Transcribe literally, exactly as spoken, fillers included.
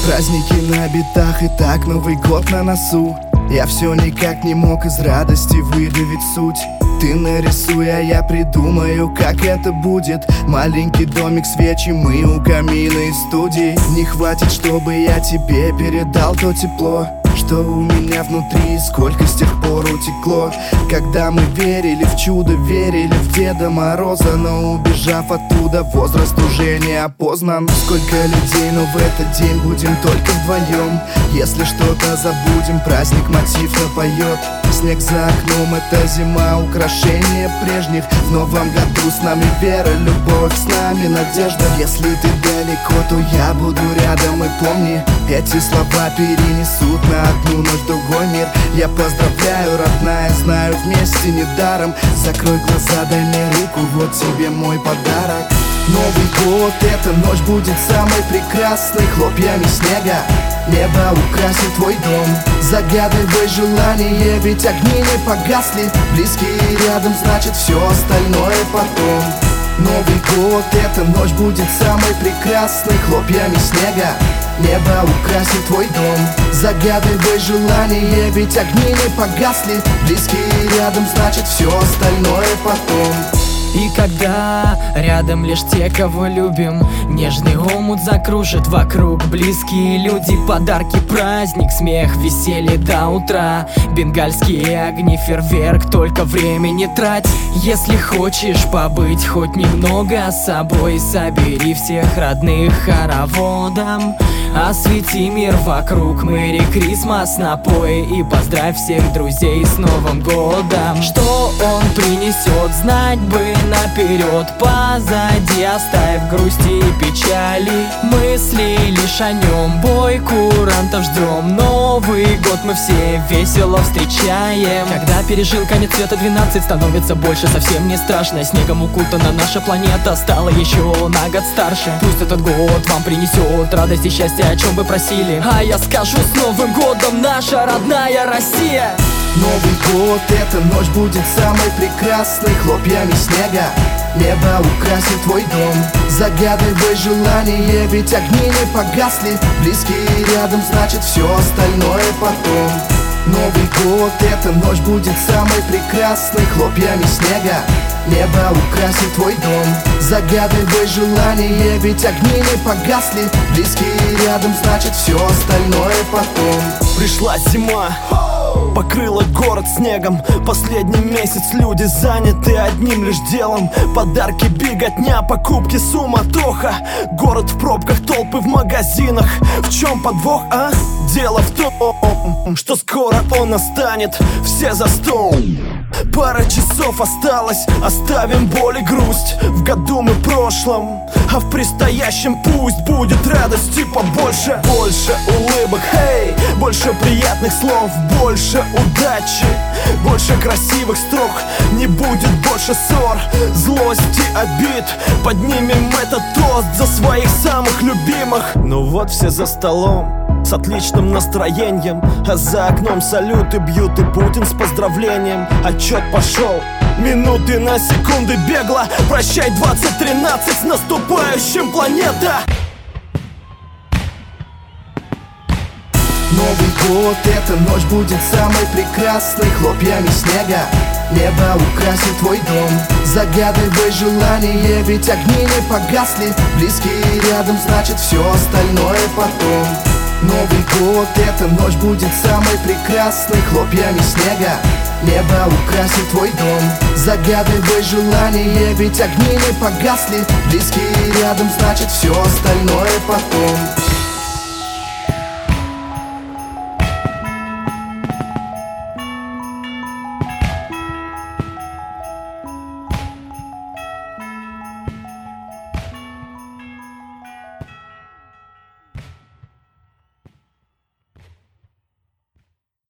Праздники на битах, и так Новый год на носу. Я все никак не мог из радости выдавить суть. Ты нарисуй, а я придумаю, как это будет. Маленький домик, свечи, мы у камина из студии. Не хватит, чтобы я тебе передал то тепло, что у меня внутри, сколько с тех пор утекло. Когда мы верили в чудо, верили в Деда Мороза, но убежав оттуда, возраст уже не опознан. Сколько людей, но в этот день будем только вдвоем. Если что-то забудем, праздник мотив напоет. Снег за окном, это зима, украшение прежних. В новом году с нами вера, любовь, с нами надежда. Если ты далеко, то я буду рядом, и помни, эти слова перенесут на одну ночь другой мир. Я поздравляю, родная, знаю, вместе недаром. Закрой глаза, дай мне руку, вот тебе мой подарок. Новый год, эта ночь будет самой прекрасной. Хлопьями снега небо украсит твой дом. Загадывай желание, ведь огни не погасли. Близкие рядом, значит все остальное потом. Новый год, эта ночь будет самой прекрасной. Хлопьями снега небо украсит твой дом. Загадывай желание, ведь огни не погасли. Близкие рядом, значит все остальное потом. И когда рядом лишь те, кого любим, нежный омут закружит вокруг близкие люди. Подарки, праздник, смех, веселье до утра. Бенгальские огни, фейерверк, только время не трать. Если хочешь побыть хоть немного с собой, собери всех родных хороводом. Освети мир вокруг, Мэри Крисмас, напой. И поздравь всех друзей с Новым годом. Что он принесет, знать бы наперед. Позади оставь грусти и печали, мысли лишь о нем. Бой курантов ждем, Новый год мы все весело встречаем. Когда пережил конец света двенадцать, становится больше, совсем не страшно. Снегом укутана наша планета, стала еще на год старше. Пусть этот год вам принесет радость и счастье, о чем вы просили. А я скажу: с Новым годом, наша родная Россия! Новый год, эта ночь будет самой прекрасной. Хлопьями снега небо украсит твой дом. Загадывай желание, ведь огни не погасли. Близкие рядом, значит все остальное потом. Новый год, эта ночь будет самой прекрасной. Хлопьями снега небо украсит твой дом. Загадывай желание, ведь огни не погасли. Близкие рядом, значит все остальное потом. Пришла зима, покрыла город снегом. Последний месяц люди заняты одним лишь делом. Подарки, беготня, покупки, суматоха. Город в пробках, толпы в магазинах. В чем подвох, а? Дело в том, что скоро он настанет. Все за стол, пара часов осталось. Оставим боль и грусть в году мы прошлом, а в предстоящем пусть будет радости побольше. Больше улыбок, хей, больше приятных слов, больше удачи, больше красивых строк. Не будет больше ссор, злости, обид. Поднимем этот тост за своих самых любимых. Ну вот все за столом с отличным настроением, а за окном салюты бьют и Путин с поздравлением. Отчет пошел, минуты на секунды бегло. Прощай, двадцать тринадцать, с наступающим, планета! Новый год, эта ночь будет самой прекрасной. Хлопьями снега небо украсит твой дом. Загадывай желание, ведь огни не погасли. Близкие рядом, значит все остальное потом. Новый год, эта ночь будет самой прекрасной. Хлопьями снега небо украсит твой дом. Загадывай желание, ведь огни не погасли. Близкие рядом, значит все остальное потом.